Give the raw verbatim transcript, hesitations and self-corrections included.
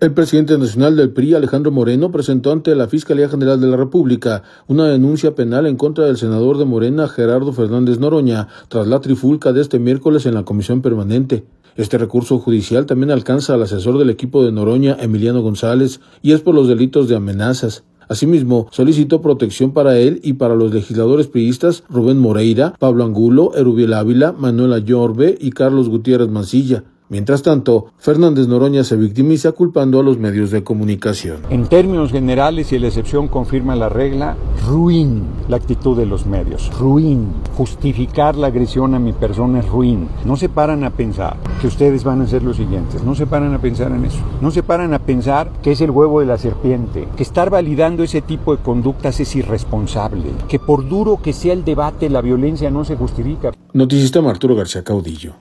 El presidente nacional del P R I, Alejandro Moreno, presentó ante la Fiscalía General de la República una denuncia penal en contra del senador de Morena, Gerardo Fernández Noroña, tras la trifulca de este miércoles en la Comisión Permanente. Este recurso judicial también alcanza al asesor del equipo de Noroña, Emiliano González, y es por los delitos de amenazas. Asimismo, solicitó protección para él y para los legisladores priistas Rubén Moreira, Pablo Angulo, Erubiel Ávila, Manuela Yorbe y Carlos Gutiérrez Mancilla. Mientras tanto, Fernández Noroña se victimiza culpando a los medios de comunicación. En términos generales, y la excepción confirma la regla, ruin la actitud de los medios, ruin. Justificar la agresión a mi persona es ruin. No se paran a pensar que ustedes van a hacer lo siguiente, no se paran a pensar en eso. No se paran a pensar que es el huevo de la serpiente, que estar validando ese tipo de conductas es irresponsable, que por duro que sea el debate, la violencia no se justifica. Noticista Arturo García Caudillo.